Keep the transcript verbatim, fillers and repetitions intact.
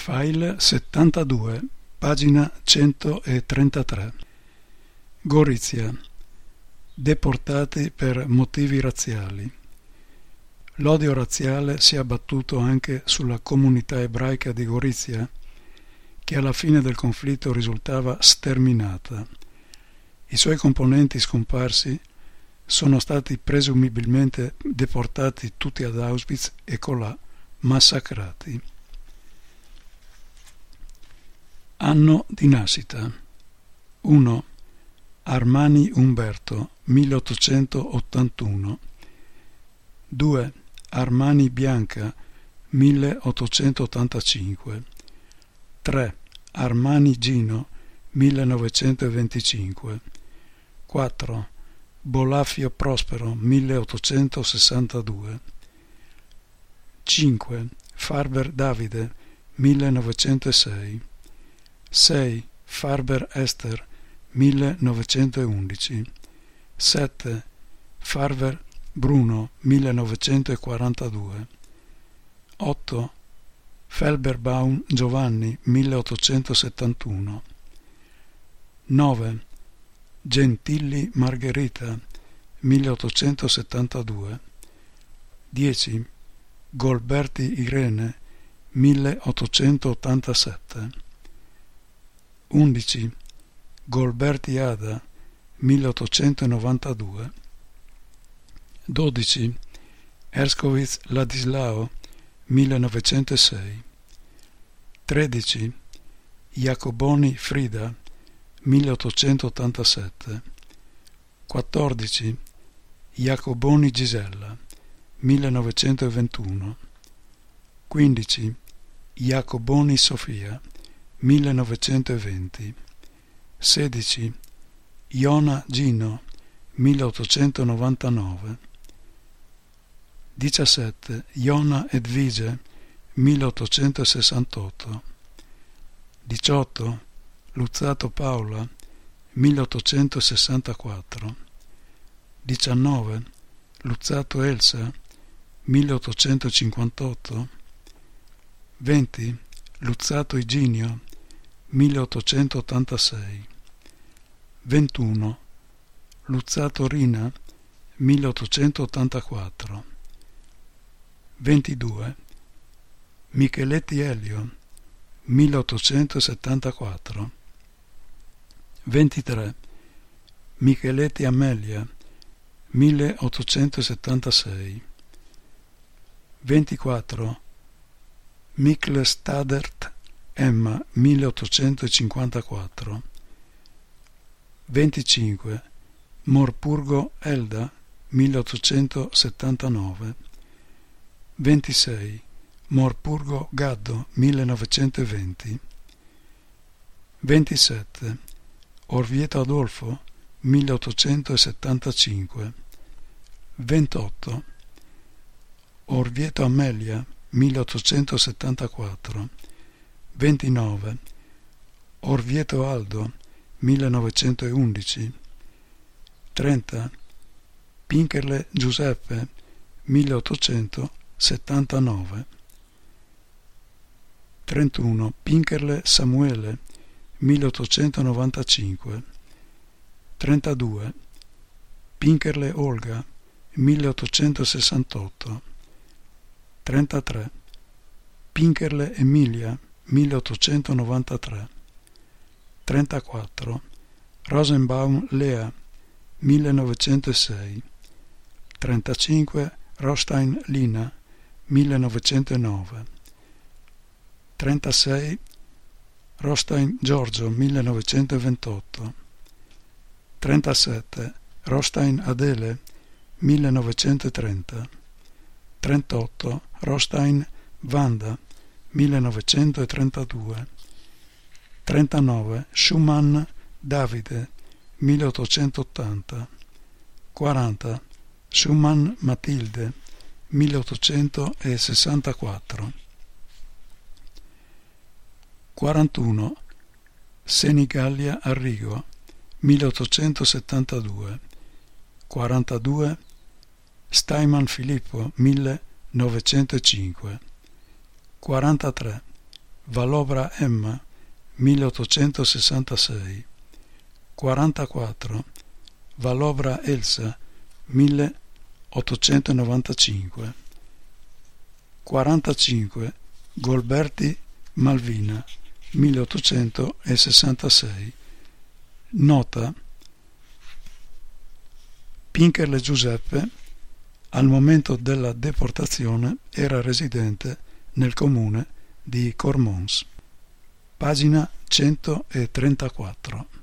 File settantadue, pagina centotrentatré. Gorizia. Deportati per motivi razziali. L'odio razziale si è abbattuto anche sulla comunità ebraica di Gorizia, che alla fine del conflitto risultava sterminata. I suoi componenti scomparsi sono stati presumibilmente deportati tutti ad Auschwitz e colà massacrati. Anno di nascita. uno. Armani Umberto, milleottocentottantuno. due. Armani Bianca, milleottocentottantacinque. tre. Armani Gino, millenovecentoventicinque. quattro. Bolafio Prospero, milleottocentosessantadue. cinque. Farber Davide, millenovecentosei. sei. Farber Esther, millenovecentoundici. sette. Farber Bruno, millenovecentoquarantadue. otto. Felberbaum Giovanni, milleottocentosettantuno. nove. Gentilli Margherita, milleottocentosettantadue. dieci. Golberti Irene, milleottocentottantasette. undici. Golberti Ada, milleottocentonovantadue. dodici. Erskowitz Ladislao, millenovecentosei. tredici. Jacoboni Frida, milleottocentottantasette. quattordici. Jacoboni Gisella, millenovecentoventuno. quindici. Jacoboni Sofia, millenovecentoventi. sedici. Iona Gino, milleottocentonovantanove. diciassette. Iona Edvige, milleottocentosessantotto. diciotto. Luzzato Paola, milleottocentosessantaquattro. diciannove. Luzzato Elsa, milleottocentocinquantotto. venti. Luzzato Iginio, milleottocentottantasei. ventuno. Luzzato Rina, milleottocentottantaquattro. ventidue. Micheletti Elio, milleottocentosettantaquattro. ventitré. Micheletti Amelia, milleottocentosettantasei. ventiquattro. Mikl Stadert Emma, milleottocentocinquantaquattro. venticinque. Morpurgo Elda, milleottocentosettantanove. ventisei. Morpurgo Gaddo, millenovecentoventi. ventisette. Orvieto Adolfo, milleottocentosettantacinque. ventotto. Orvieto Amelia, milleottocentosettantaquattro. ventinove. Orvieto Aldo, millenovecentoundici. trenta. Pinkerle Giuseppe, milleottocentosettantanove. trentuno. Pinkerle Samuele, milleottocentonovantacinque. trentadue. Pinkerle Olga, milleottocentosessantotto. trentatré. Pinkerle Emilia, milleottocentonovantatré. trentaquattro. Rosenbaum Lea, millenovecentosei. trentacinque. Rostein Lina, millenovecentonove. trentasei. Rostein Giorgio, millenovecentoventotto. trentasette. Rostein Adele, millenovecentotrenta. trentotto. Rostein Wanda, millenovecentotrentadue. trentanove. Schumann Davide, milleottocentottanta. quaranta. Schumann Matilde, milleottocentosessantaquattro. quarantuno. Senigallia Arrigo, milleottocentosettantadue. quarantadue. Steinman Filippo, millenovecentocinque. quarantatré. Valobra Emma milleottocentosessantasei, quarantaquattro Valobra Elsa milleottocentonovantacinque, quarantacinque Golberti Malvina milleottocentosessantasei. Nota: Pincherle Giuseppe al momento della deportazione era residente nel comune di Cormons. Pagina centotrentaquattro.